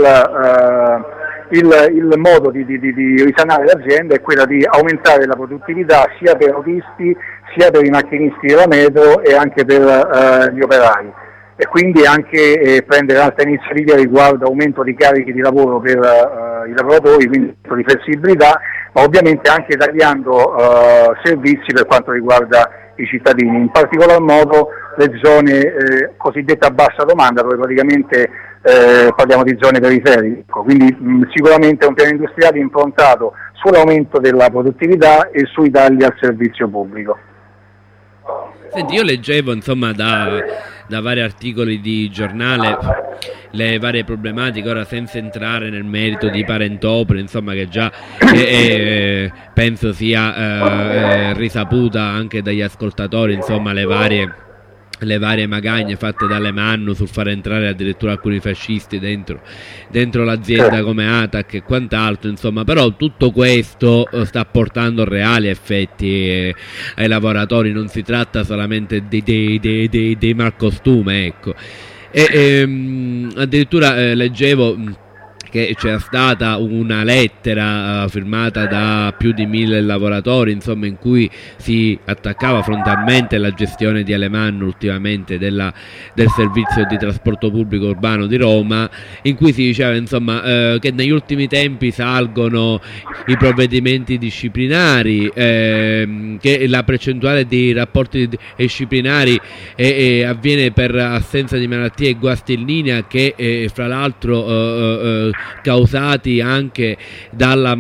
S5: modo di risanare l'azienda è quello di aumentare la produttività sia per autisti, sia per i macchinisti della metro e anche per gli operai. E quindi anche prendere altre iniziative riguardo aumento di carichi di lavoro per i lavoratori, quindi di flessibilità, ma ovviamente anche tagliando servizi per quanto riguarda i cittadini, in particolar modo le zone cosiddette a bassa domanda, dove praticamente parliamo di zone periferiche. Quindi sicuramente è un piano industriale improntato sull'aumento della produttività e sui tagli al servizio pubblico.
S2: Senti, io leggevo insomma da vari articoli di giornale le varie problematiche, ora senza entrare nel merito di Parentopoli, insomma, che già penso sia risaputa anche dagli ascoltatori, insomma, le varie magagne fatte dalle Mannu sul far entrare addirittura alcuni fascisti dentro l'azienda come ATAC e quant'altro, insomma, però tutto questo sta portando reali effetti ai lavoratori, non si tratta solamente dei malcostume, ecco. Addirittura leggevo che c'era stata una lettera firmata da più di 1000 lavoratori, insomma, in cui si attaccava frontalmente la gestione di Alemanno ultimamente del servizio di trasporto pubblico urbano di Roma, in cui si diceva insomma che negli ultimi tempi salgono i provvedimenti disciplinari, che la percentuale di rapporti disciplinari avviene per assenza di malattie e guasti in linea, che fra l'altro causati anche dalla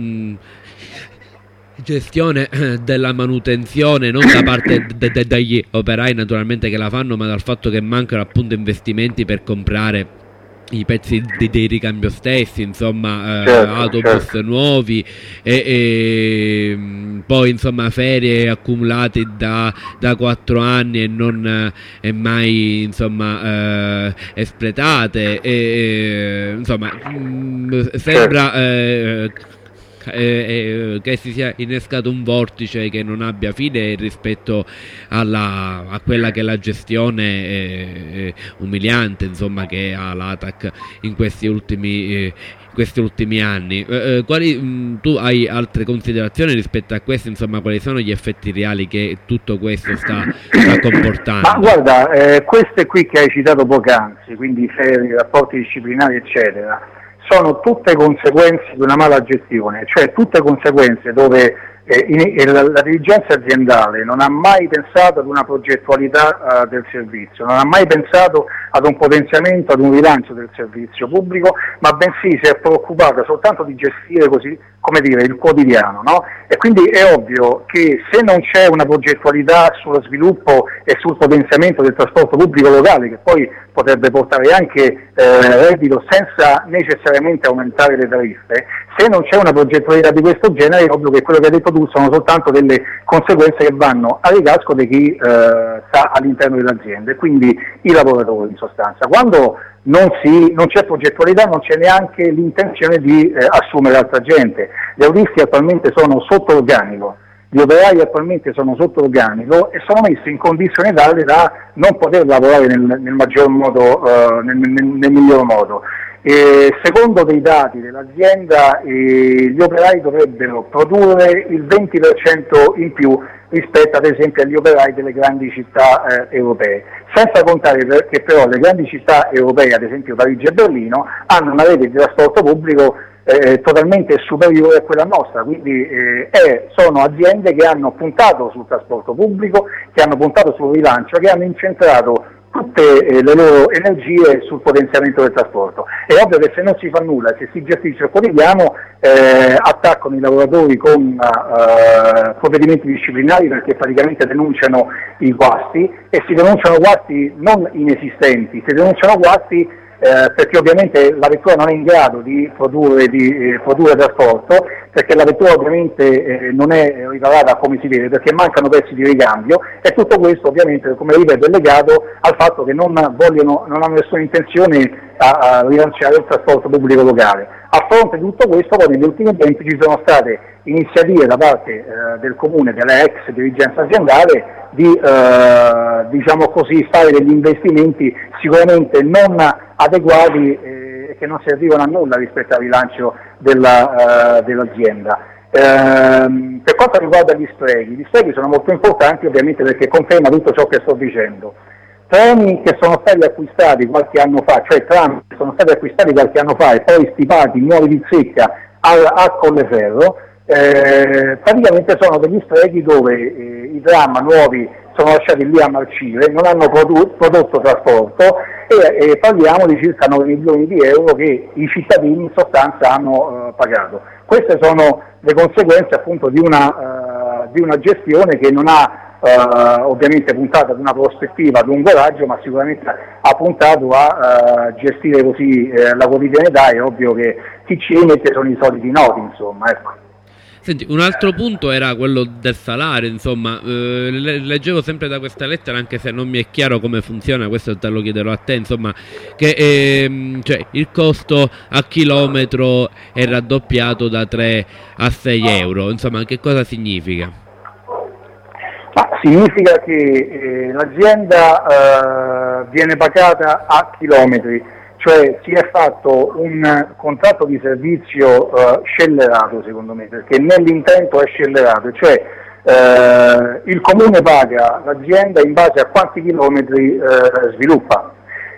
S2: gestione della manutenzione, non da parte degli operai naturalmente che la fanno, ma dal fatto che mancano appunto investimenti per comprare i pezzi dei ricambio stessi, insomma, autobus nuovi e poi insomma ferie accumulate da 4 anni e non mai insomma espletate, insomma sembra che si sia innescato un vortice che non abbia fine rispetto a quella che è la gestione umiliante, insomma, che ha l'ATAC in questi ultimi anni. Tu hai altre considerazioni rispetto a questo, insomma, quali sono gli effetti reali che tutto questo sta comportando?
S5: Ma guarda, queste qui che hai citato poc'anzi, quindi ferie, rapporti disciplinari eccetera, sono tutte conseguenze di una mala gestione, cioè tutte conseguenze dove la dirigenza aziendale non ha mai pensato ad una progettualità del servizio, non ha mai pensato ad un potenziamento, ad un rilancio del servizio pubblico, ma bensì si è preoccupata soltanto di gestire così, come dire, il quotidiano, no? E quindi è ovvio che se non c'è una progettualità sullo sviluppo e sul potenziamento del trasporto pubblico locale, che poi potrebbe portare anche reddito senza necessariamente aumentare le tariffe, se non c'è una progettualità di questo genere è ovvio che quello che hai detto tu sono soltanto delle conseguenze che vanno a ricasco di chi sta all'interno dell'azienda, e quindi i lavoratori in sostanza. Quando non c'è progettualità, non c'è neanche l'intenzione di assumere altra gente. Gli autisti attualmente sono sotto organico, gli operai attualmente sono sotto organico e sono messi in condizione tale da non poter lavorare nel maggior modo, nel miglior modo. Secondo dei dati dell'azienda, gli operai dovrebbero produrre il 20% in più rispetto ad esempio agli operai delle grandi città europee, senza contare che però le grandi città europee, ad esempio Parigi e Berlino, hanno una rete di trasporto pubblico totalmente superiore a quella nostra, quindi sono aziende che hanno puntato sul trasporto pubblico, che hanno puntato sul rilancio, che hanno incentrato tutte le loro energie sul potenziamento del trasporto. È ovvio che se non si fa nulla, se si gestisce il quotidiano, attaccano i lavoratori con provvedimenti disciplinari, perché praticamente denunciano i guasti, e si denunciano guasti non inesistenti, si denunciano guasti perché ovviamente la vettura non è in grado di produrre trasporto, perché la vettura ovviamente non è riparata come si deve, perché mancano pezzi di ricambio, e tutto questo ovviamente, come ripeto, è legato al fatto che non hanno nessuna intenzione a rilanciare il trasporto pubblico locale. A fronte di tutto questo, poi negli ultimi tempi ci sono state iniziative da parte del comune, della ex dirigenza aziendale, di diciamo così, fare degli investimenti sicuramente non adeguati e che non servivano a nulla rispetto al rilancio dell'azienda. Per quanto riguarda gli sprechi sono molto importanti ovviamente perché conferma tutto ciò che sto dicendo. Treni che sono stati acquistati qualche anno fa, cioè tram che sono stati acquistati qualche anno fa e poi stipati nuovi di zecca a Colleferro, praticamente sono degli sprechi dove i tram nuovi sono lasciati lì a marcire, non hanno prodotto trasporto e parliamo di circa 9 milioni di euro che i cittadini in sostanza hanno pagato. Queste sono le conseguenze appunto di una gestione che non ha ovviamente puntato ad una prospettiva, ad un coraggio, ma sicuramente ha puntato a gestire così la quotidianità. È ovvio che chi ci mette sono i soliti noti, insomma, ecco.
S2: Senti, un altro punto era quello del salario, insomma, leggevo sempre da questa lettera, anche se non mi è chiaro come funziona, questo te lo chiederò a te, insomma, che cioè, il costo a chilometro è raddoppiato da 3 a 6 euro, insomma, che cosa significa?
S5: Significa che l'azienda viene pagata a chilometri, cioè si è fatto un contratto di servizio scellerato, secondo me, perché nell'intento è scellerato, cioè il comune paga l'azienda in base a quanti chilometri sviluppa.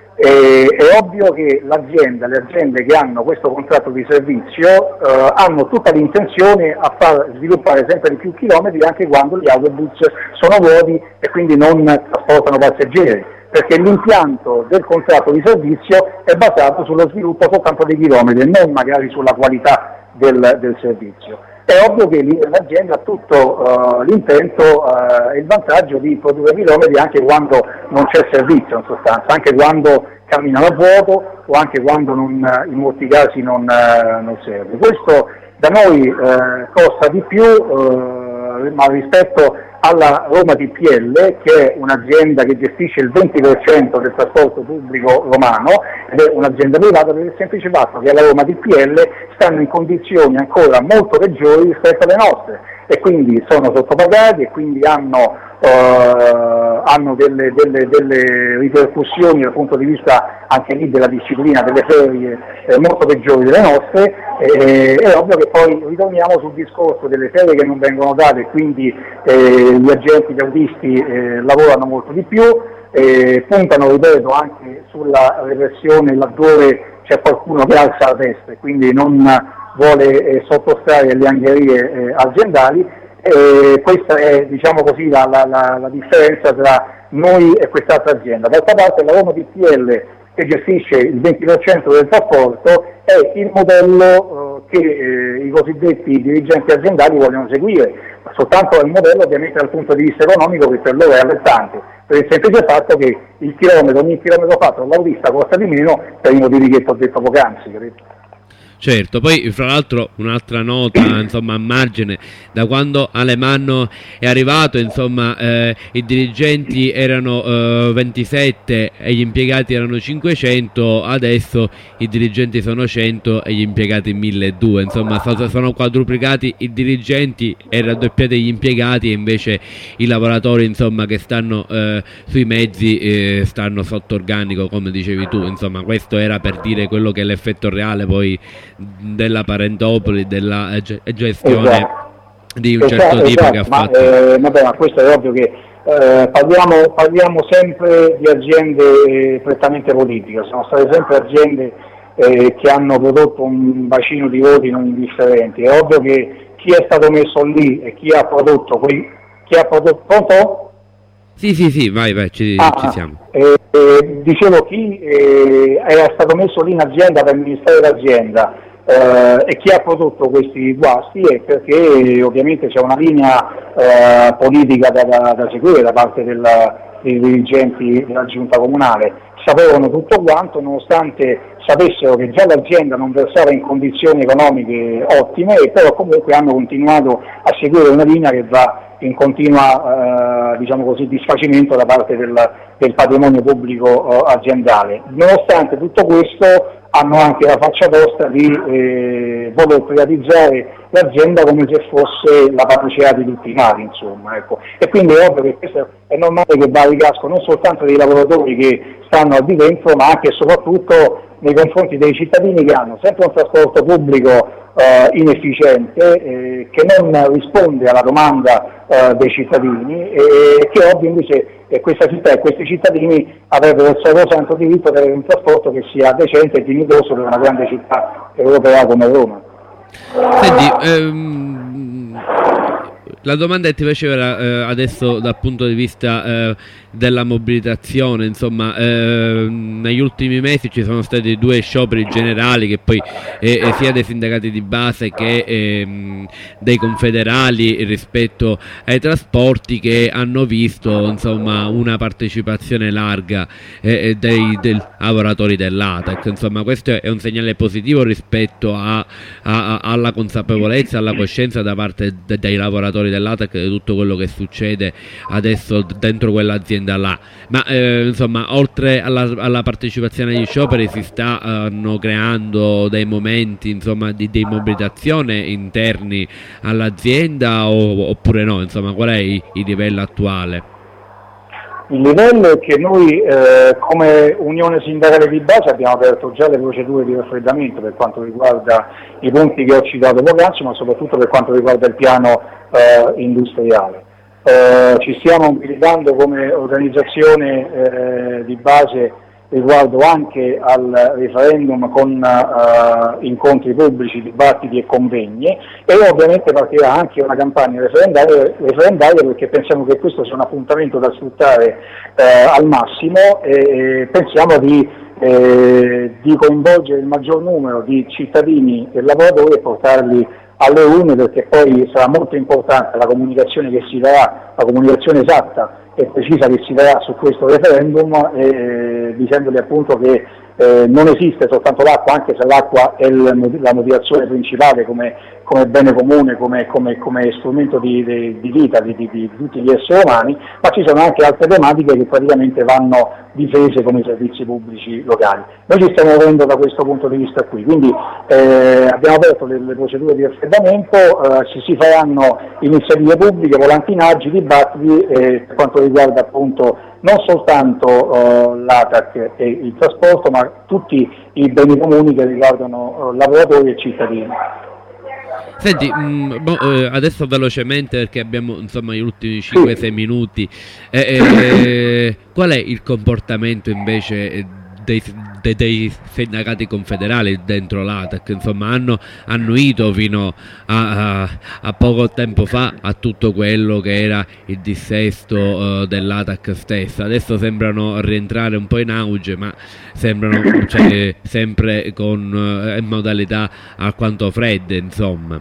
S5: È ovvio che le aziende che hanno questo contratto di servizio hanno tutta l'intenzione a far sviluppare sempre di più chilometri anche quando gli autobus sono vuoti e quindi non trasportano passeggeri, perché l'impianto del contratto di servizio è basato sullo sviluppo soltanto dei chilometri e non magari sulla qualità del servizio. È ovvio che l'azienda ha tutto l'intento e il vantaggio di produrre chilometri anche quando non c'è servizio, in sostanza, anche quando camminano a vuoto o anche quando in molti casi non serve. Questo da noi costa di più, ma rispetto alla Roma TPL, che è un'azienda che gestisce il 20% del trasporto pubblico romano ed è un'azienda privata, per il semplice fatto che alla Roma TPL stanno in condizioni ancora molto peggiori rispetto alle nostre e quindi sono sottopagati e quindi hanno delle ripercussioni dal punto di vista anche lì della disciplina delle ferie molto peggiori delle nostre. È ovvio che poi ritorniamo sul discorso delle ferie che non vengono date, quindi gli agenti, gli autisti lavorano molto di più, puntano, ripeto, anche sulla repressione laddove c'è qualcuno che alza la testa e quindi non vuole sottostare alle angherie aziendali. Questa è, diciamo così, la differenza tra noi e quest'altra azienda. D'altra parte la Roma TPL, che gestisce il 20% del trasporto, è il modello che i cosiddetti dirigenti aziendali vogliono seguire, ma soltanto è il modello ovviamente dal punto di vista economico che per loro è allettante, per il semplice fatto che ogni chilometro fatto dall'autista costa di meno per i motivi che ti ho detto poc'anzi, capito?
S2: Certo, poi fra l'altro un'altra nota, insomma, a margine, da quando Alemanno è arrivato, insomma, i dirigenti erano 27 e gli impiegati erano 500, adesso i dirigenti sono 100 e gli impiegati 1200, insomma sono quadruplicati i dirigenti e raddoppiati gli impiegati e invece i lavoratori, insomma, che stanno sui mezzi stanno sotto organico, come dicevi tu, insomma questo era per dire quello che è l'effetto reale poi della parentopoli, della gestione di un certo tipo che ha fatto.
S5: Vabbè, ma questo è ovvio che parliamo sempre di aziende prettamente politiche, sono state sempre aziende che hanno prodotto un bacino di voti non indifferenti. È ovvio che chi è stato messo lì e chi ha prodotto pronto?
S2: Sì, vai, ci siamo.
S5: Dicevo, chi era stato messo lì in azienda per amministrare l'azienda e chi ha prodotto questi guasti è perché ovviamente c'è una linea politica da seguire da parte dei dirigenti della giunta comunale. Sapevano tutto quanto, nonostante sapessero che già l'azienda non versava in condizioni economiche ottime, e però comunque hanno continuato a seguire una linea che va in continua diciamo così, disfacimento da parte del patrimonio pubblico aziendale. Nonostante tutto questo hanno anche la faccia tosta di voler privatizzare l'azienda come se fosse la panacea di tutti i mali, insomma, ecco. E quindi è ovvio che questo è normale che va a ricasco non soltanto dei lavoratori che stanno al di dentro, ma anche e soprattutto nei confronti dei cittadini che hanno sempre un trasporto pubblico inefficiente, che non risponde alla domanda dei cittadini, e che ovvio invece questa città e questi cittadini avrebbero il sacrosanto diritto ad avere un trasporto che sia decente e dignitoso per una grande città europea come Roma.
S2: Senti, la domanda che ti facevo era adesso dal punto di vista della mobilitazione, insomma, negli ultimi mesi ci sono stati 2 scioperi generali che poi sia dei sindacati di base che dei confederali rispetto ai trasporti, che hanno visto, insomma, una partecipazione larga dei lavoratori dell'ATAC. Insomma, questo è un segnale positivo rispetto alla consapevolezza, alla coscienza da parte dei lavoratori dell'ATAC di tutto quello che succede adesso dentro quell'azienda là. Ma insomma, oltre alla partecipazione agli scioperi si stanno creando dei momenti, insomma, di mobilitazione interni all'azienda oppure no? Insomma, qual è il livello attuale?
S5: Il livello è che noi come Unione Sindacale di Base abbiamo aperto già le procedure di raffreddamento per quanto riguarda i punti che ho citato poc'anzi, ma soprattutto per quanto riguarda il piano industriale. Ci stiamo mobilitando come organizzazione di base riguardo anche al referendum con incontri pubblici, dibattiti e convegni, e ovviamente partirà anche una campagna referendaria perché pensiamo che questo sia un appuntamento da sfruttare al massimo, e pensiamo di coinvolgere il maggior numero di cittadini e lavoratori e portarli alle urne, perché poi sarà molto importante la comunicazione che si darà, la comunicazione esatta e precisa che si darà su questo referendum, dicendogli appunto che non esiste soltanto l'acqua, anche se l'acqua è la motivazione principale come bene comune, come strumento di vita di tutti gli esseri umani, ma ci sono anche altre tematiche che praticamente vanno difese come i servizi pubblici locali. Noi ci stiamo muovendo da questo punto di vista qui, quindi abbiamo aperto le procedure di raffreddamento, si faranno iniziative pubbliche, volantinaggi, dibattiti per quanto riguarda appunto non soltanto l'ATAC e il trasporto, ma tutti i beni comuni che riguardano lavoratori e cittadini.
S2: Senti, adesso velocemente perché abbiamo, insomma, gli ultimi 5-6 minuti, qual è il comportamento invece dei sindacati confederali dentro l'ATAC? Insomma, hanno annuito fino a poco tempo fa a tutto quello che era il dissesto dell'ATAC stessa. Adesso sembrano rientrare un po' in auge, ma sembrano sempre con modalità alquanto fredde, insomma.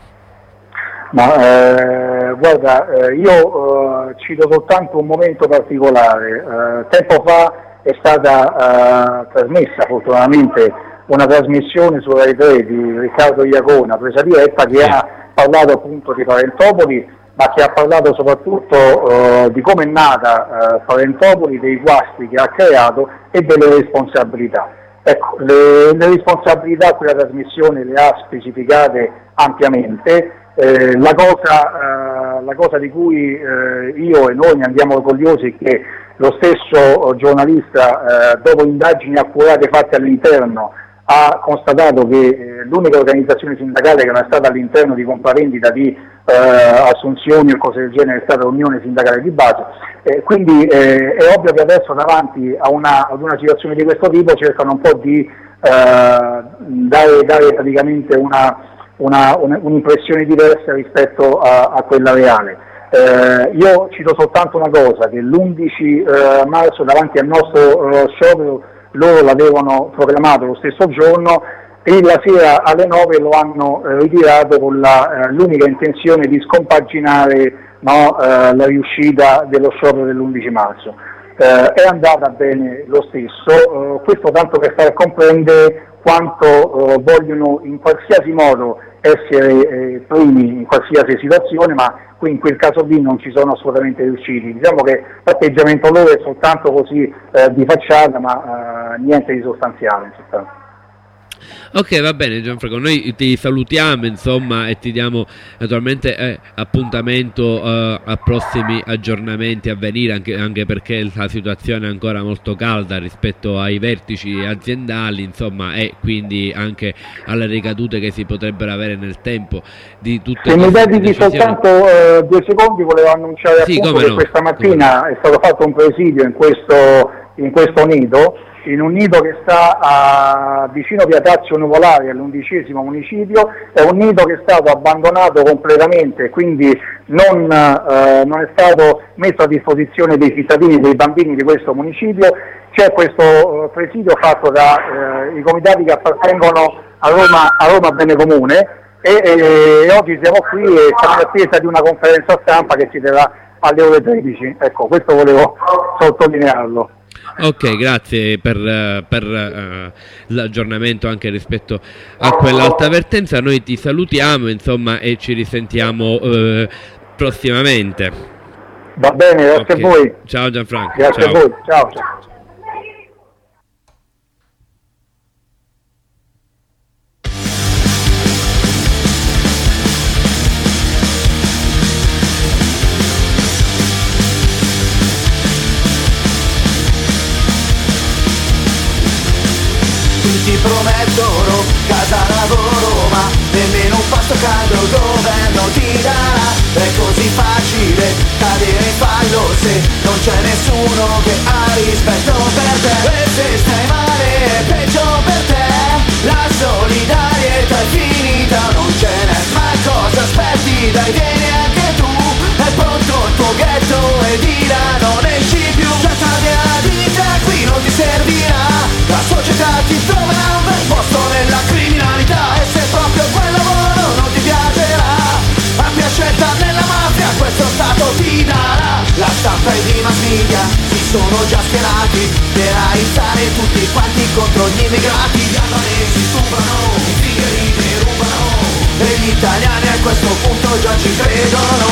S5: Ma guarda, io cito soltanto un momento particolare. Tempo fa è stata trasmessa fortunatamente una trasmissione su Rai 3 di Riccardo Iacona, presa diretta, che ha parlato appunto di Parentopoli, ma che ha parlato soprattutto di come è nata Parentopoli, dei guasti che ha creato e delle responsabilità. Ecco, le responsabilità quella trasmissione le ha specificate ampiamente. La cosa di cui io e noi ne andiamo orgogliosi è che lo stesso giornalista, dopo indagini accurate fatte all'interno, ha constatato che l'unica organizzazione sindacale che non è stata all'interno di compravendita di assunzioni o cose del genere è stata l'Unione Sindacale di Base. Quindi è ovvio che adesso davanti ad una situazione di questo tipo cercano un po' di dare praticamente un'impressione diversa rispetto a quella reale. Io cito soltanto una cosa, che l'11 marzo davanti al nostro sciopero loro l'avevano proclamato lo stesso giorno e la sera alle 9 lo hanno ritirato con l'unica intenzione di scompaginare la riuscita dello sciopero dell'11 marzo. È andata bene lo stesso, questo tanto per far comprendere quanto vogliono in qualsiasi modo essere primi in qualsiasi situazione, ma qui in quel caso lì non ci sono assolutamente riusciti. Diciamo che l'atteggiamento loro è soltanto così di facciata, ma niente di sostanziale in sostanza.
S2: Ok, va bene Gianfranco, noi ti salutiamo insomma e ti diamo naturalmente appuntamento a prossimi aggiornamenti a venire, anche perché la situazione è ancora molto calda rispetto ai vertici aziendali, insomma, e quindi anche alle ricadute che si potrebbero avere nel tempo di tutte. Se
S5: mi dedichi soltanto 2 secondi, volevo annunciare appunto che questa mattina è stato fatto un presidio in questo nido, in un nido che sta vicino via Tazio Nuvolari, all'11° municipio. È un nido che è stato abbandonato completamente, quindi non è stato messo a disposizione dei cittadini, dei bambini di questo municipio. C'è questo presidio fatto dai comitati che appartengono a Roma Bene Comune e oggi siamo qui e siamo in attesa di una conferenza stampa che si terrà alle ore 13. Ecco, questo volevo sottolinearlo.
S2: Ok, grazie per l'aggiornamento anche rispetto a quell'alta avvertenza. Noi ti salutiamo insomma e ci risentiamo prossimamente.
S5: Va bene, grazie a voi.
S2: Ciao Gianfranco.
S5: Grazie a voi, ciao.
S1: Ti promettono casa, lavoro, ma nemmeno un pasto caldo il governo ti darà. È così facile cadere in fallo se non c'è nessuno che ha rispetto per te. E se stai male è peggio per te, la solidarietà è finita, non ce n'è. Ma cosa aspetti? Dai, vieni anche tu, è pronto il tuo ghetto e dirà non esci più. Gettati la vita, qui non ti servirà, la società ti troverà un bel posto nella criminalità. E se proprio quel lavoro non ti piacerà, ampia scelta nella mafia questo stato ti darà. La stampa e i mass media si sono già schierati per aizzare tutti quanti contro gli immigrati. Gli albanesi stuprano, i figli rubano e gli italiani a questo punto già ci credono.